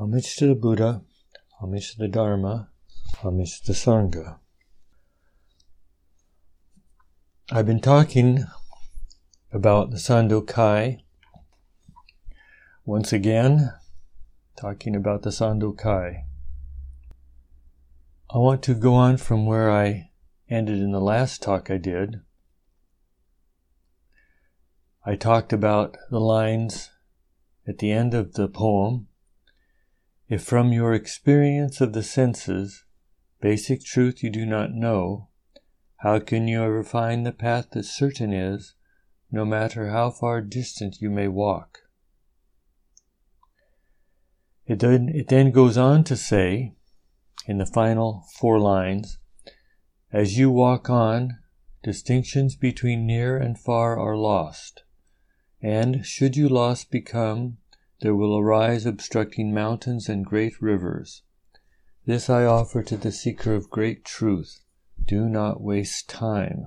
Homage to the Buddha, homage to the Dharma, homage to the Sangha. I've been talking about the Sandokai. Once again, talking about the Sandokai. I want to go on from where I ended in the last talk I did. I talked about the lines at the end of the poem. If from your experience of the senses, basic truth you do not know, how can you ever find the path that certain is, no matter how far distant you may walk? It then goes on to say, in the final 4 lines, as you walk on, distinctions between near and far are lost, and should you lost become, there will arise obstructing mountains and great rivers. This I offer to the seeker of great truth. Do not waste time.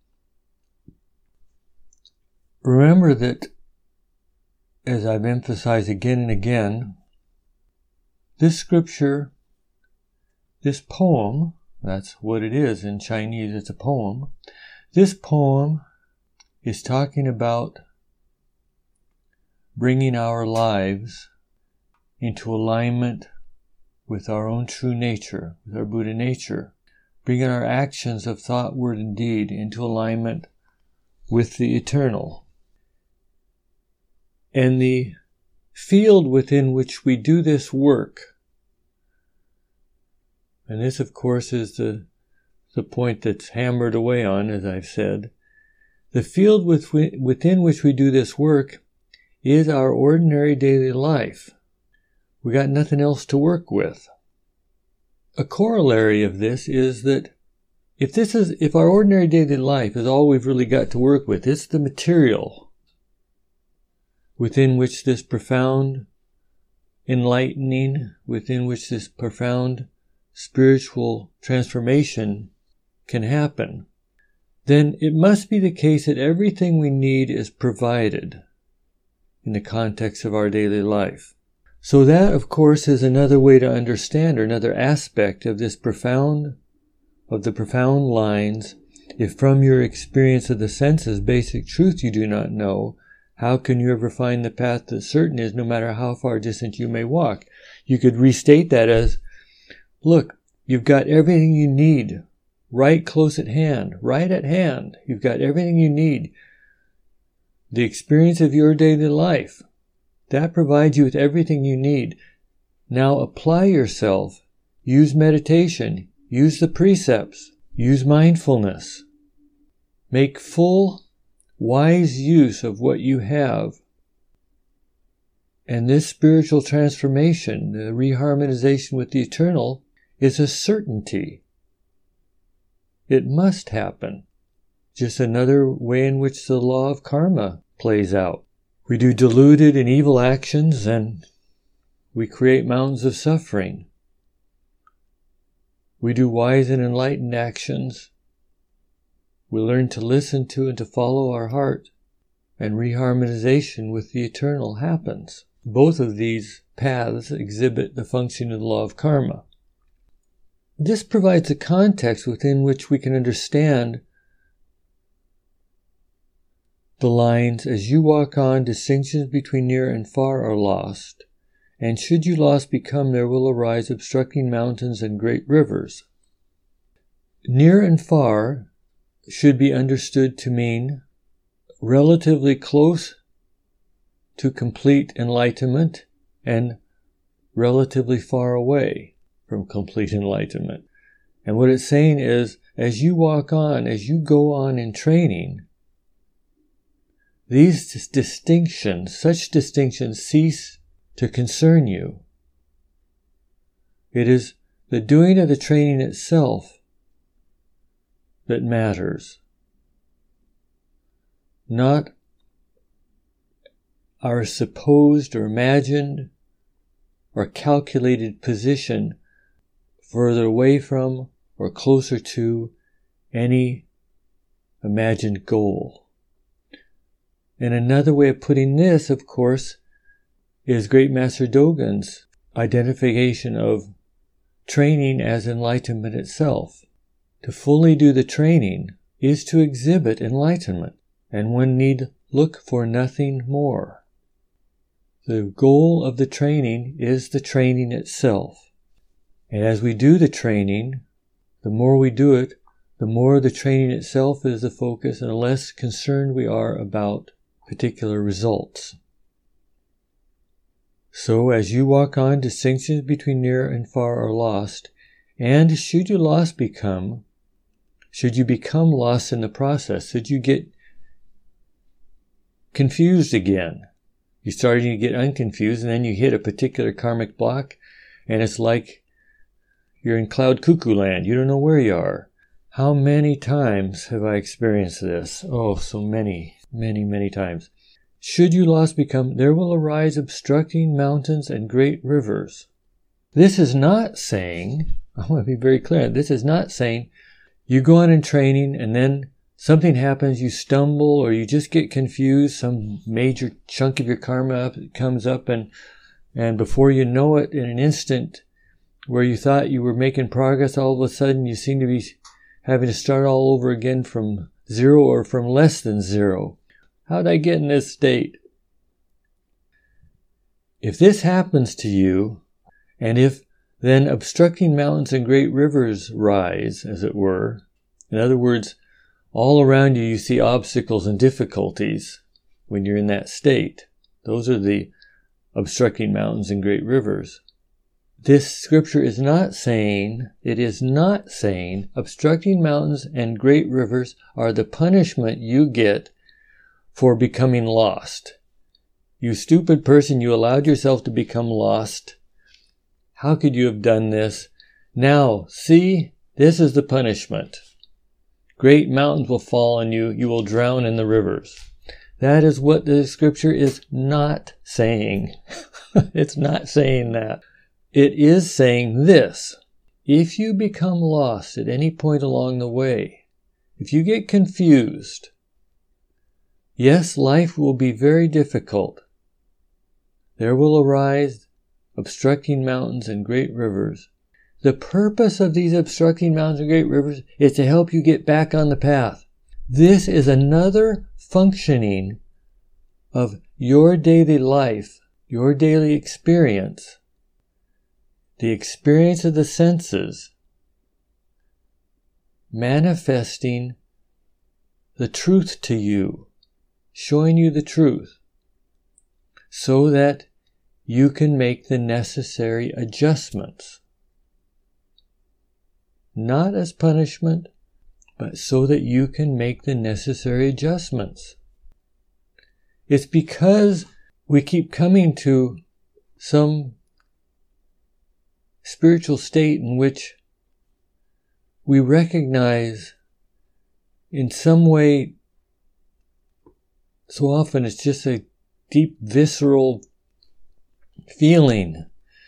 Remember that, as I've emphasized again and again, this scripture, this poem, that's what it is in Chinese, it's a poem. This poem is talking about bringing our lives into alignment with our own true nature, with our Buddha nature, bringing our actions of thought, word, and deed into alignment with the eternal. And the field within which we do this work, and this of course is the point that's hammered away on, as I've said, the field within which we do this work is our ordinary daily life. We got nothing else to work with. A corollary of this is that if our ordinary daily life is all we've really got to work with, it's the material within which this profound enlightening, within which this profound spiritual transformation can happen, then it must be the case that everything we need is provided in the context of our daily life. So that, of course, is another way to understand, or another aspect of the profound lines. If from your experience of the senses, basic truth you do not know, how can you ever find the path that certain is, no matter how far distant you may walk? You could restate that as, look, you've got everything you need right close at hand, right at hand. You've got everything you need. The experience of your daily life, that provides you with everything you need. Now apply yourself. Use meditation. Use the precepts. Use mindfulness. Make full, wise use of what you have. And this spiritual transformation, the reharmonization with the eternal, is a certainty. It must happen. Just another way in which the law of karma plays out. We do deluded and evil actions and we create mountains of suffering. We do wise and enlightened actions. We learn to listen to and to follow our heart, and reharmonization with the eternal happens. Both of these paths exhibit the function of the law of karma. This provides a context within which we can understand the lines, as you walk on, distinctions between near and far are lost, and should you lost become, there will arise obstructing mountains and great rivers. Near and far should be understood to mean relatively close to complete enlightenment and relatively far away from complete enlightenment. And what it's saying is, as you walk on, as you go on in training, these distinctions, such distinctions, cease to concern you. It is the doing of the training itself that matters, not our supposed or imagined or calculated position further away from or closer to any imagined goal. And another way of putting this, of course, is Great Master Dogen's identification of training as enlightenment itself. To fully do the training is to exhibit enlightenment, and one need look for nothing more. The goal of the training is the training itself. And as we do the training, the more we do it, the more the training itself is the focus and the less concerned we are about particular results. So as you walk on, distinctions between near and far are lost, and should you become lost in the process, should you get confused again, you're starting to get unconfused, and then you hit a particular karmic block, and it's like you're in cloud cuckoo land. You don't know where you are. How many times have I experienced this? Oh, so many, many, many times. Should you lost become, there will arise obstructing mountains and great rivers. This is not saying, I want to be very clear, this is not saying you go on in training and then something happens, you stumble or you just get confused, some major chunk of your karma comes up and before you know it, in an instant where you thought you were making progress, all of a sudden you seem to be having to start all over again from zero or from less than zero. How'd I get in this state? If this happens to you, and if then obstructing mountains and great rivers rise, as it were, in other words, all around you you see obstacles and difficulties when you're in that state. Those are the obstructing mountains and great rivers. This scripture is not saying obstructing mountains and great rivers are the punishment you get for becoming lost. You stupid person, you allowed yourself to become lost. How could you have done this? Now, see, this is the punishment. Great mountains will fall on you. You will drown in the rivers. That is what the scripture is not saying. It's not saying that. It is saying this. If you become lost at any point along the way, if you get confused, yes, life will be very difficult. There will arise obstructing mountains and great rivers. The purpose of these obstructing mountains and great rivers is to help you get back on the path. This is another functioning of your daily life, your daily experience, the experience of the senses, manifesting the truth to you, showing you the truth, so that you can make the necessary adjustments. Not as punishment, but so that you can make the necessary adjustments. It's because we keep coming to some spiritual state in which we recognize in some way, so often it's just a deep visceral feeling.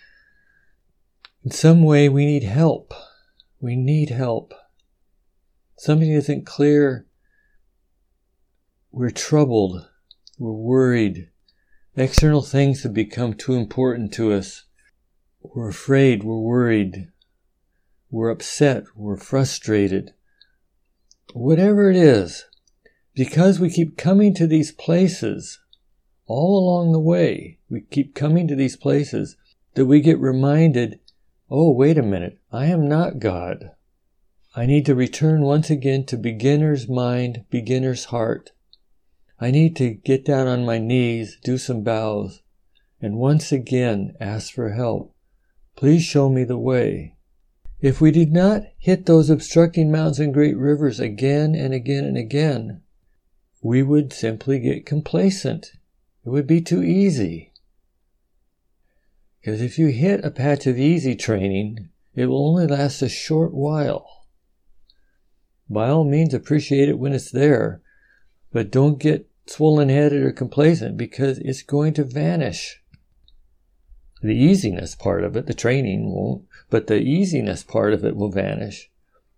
In some way we need help. We need help. Something isn't clear. We're troubled. We're worried. External things have become too important to us. We're afraid. We're worried. We're upset. We're frustrated. Whatever it is, because we keep coming to these places all along the way, we keep coming to these places that we get reminded, oh, wait a minute, I am not God. I need to return once again to beginner's mind, beginner's heart. I need to get down on my knees, do some bows, and once again ask for help. Please show me the way. If we did not hit those obstructing mountains and great rivers again and again and again, we would simply get complacent. It would be too easy. Because if you hit a patch of easy training, it will only last a short while. By all means, appreciate it when it's there, but don't get swollen-headed or complacent because it's going to vanish. The easiness part of it, the training won't, but the easiness part of it will vanish.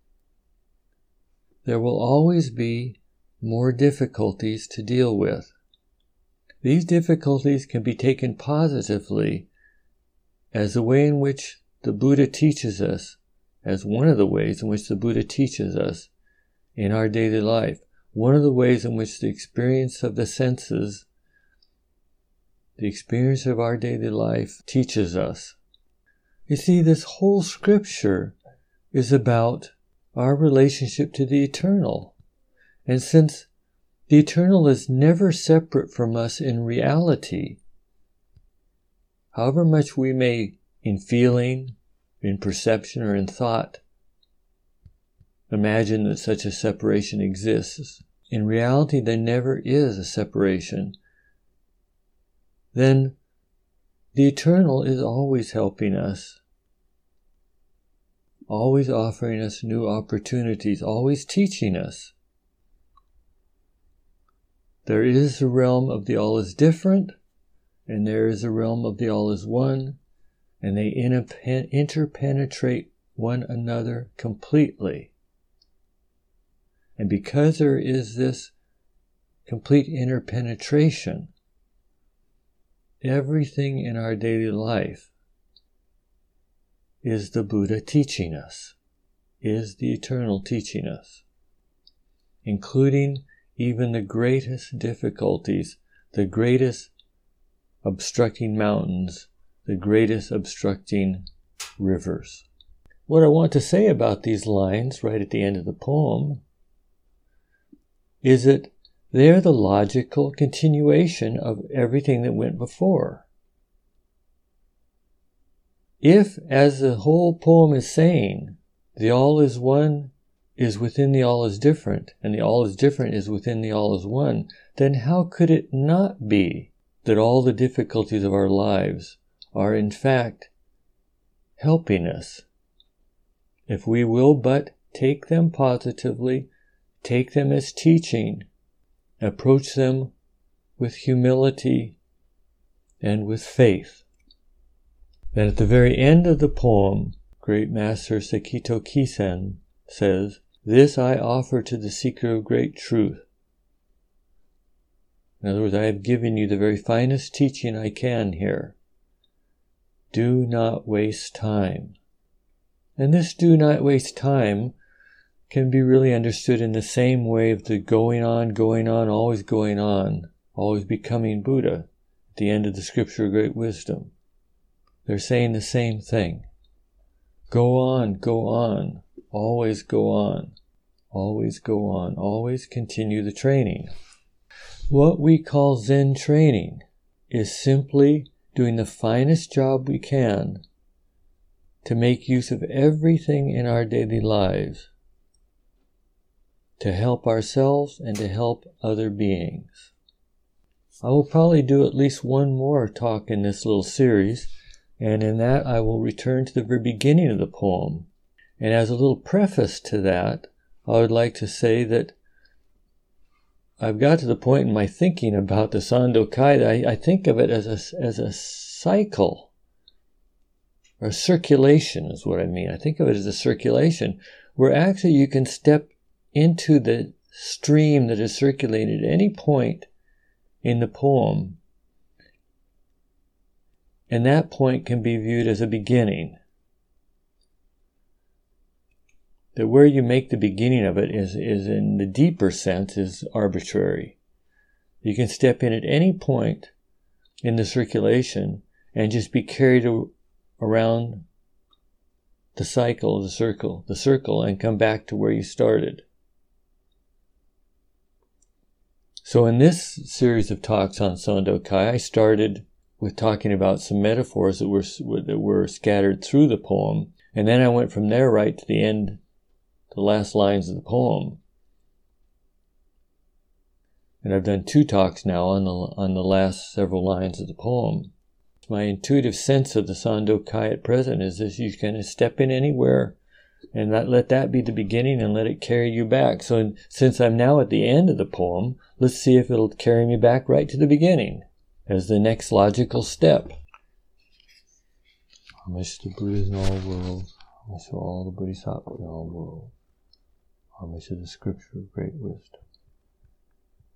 There will always be more difficulties to deal with. These difficulties can be taken positively as the way in which the Buddha teaches us, as one of the ways in which the Buddha teaches us in our daily life, one of the ways in which the experience of the senses, the experience of our daily life teaches us. You see, this whole scripture is about our relationship to the eternal. And since the eternal is never separate from us in reality, however much we may, in feeling, in perception, or in thought, imagine that such a separation exists, in reality there never is a separation. Then the eternal is always helping us, always offering us new opportunities, always teaching us. There is a realm of the all is different, and there is a realm of the all is one, and they interpenetrate one another completely. And because there is this complete interpenetration, everything in our daily life is the Buddha teaching us, is the eternal teaching us, including even the greatest difficulties, the greatest obstructing mountains, the greatest obstructing rivers. What I want to say about these lines right at the end of the poem is that they are the logical continuation of everything that went before. If, as the whole poem is saying, the all is one is within the all is different, and the all is different is within the all is one, then how could it not be that all the difficulties of our lives are in fact helping us, if we will but take them positively, take them as teaching, approach them with humility and with faith? Then at the very end of the poem, Great Master Sekito Kisen says, "This I offer to the seeker of great truth." In other words, I have given you the very finest teaching I can here. Do not waste time. And this do not waste time can be really understood in the same way of the going on, always becoming Buddha at the end of the Scripture of Great Wisdom. They're saying the same thing. Go on, always go on, always continue the training. What we call Zen training is simply doing the finest job we can to make use of everything in our daily lives to help ourselves and to help other beings. I will probably do at least one more talk in this little series, and in that I will return to the very beginning of the poem. And as a little preface to that, I would like to say that I've got to the point in my thinking about the Sandokai that I think of it as a cycle, or circulation is what I mean. I think of it as a circulation, where actually you can step into the stream that is circulating at any point in the poem, and that point can be viewed as a beginning. That where you make the beginning of it is in the deeper sense is arbitrary. You can step in at any point in the circulation and just be carried around the cycle, the circle, and come back to where you started. So in this series of talks on Sandokai, I started with talking about some metaphors that were scattered through the poem, and then I went from there right to the end, the last lines of the poem. And I've done 2 talks now on the last several lines of the poem. My intuitive sense of the Sandokai at present is that you can step in anywhere and not let that be the beginning and let it carry you back. So since I'm now at the end of the poem, let's see if it'll carry me back right to the beginning as the next logical step. Homage to the Buddhas in all worlds. Homage to all the Bodhisattvas in all worlds. Homage to the Scripture of Great Wisdom.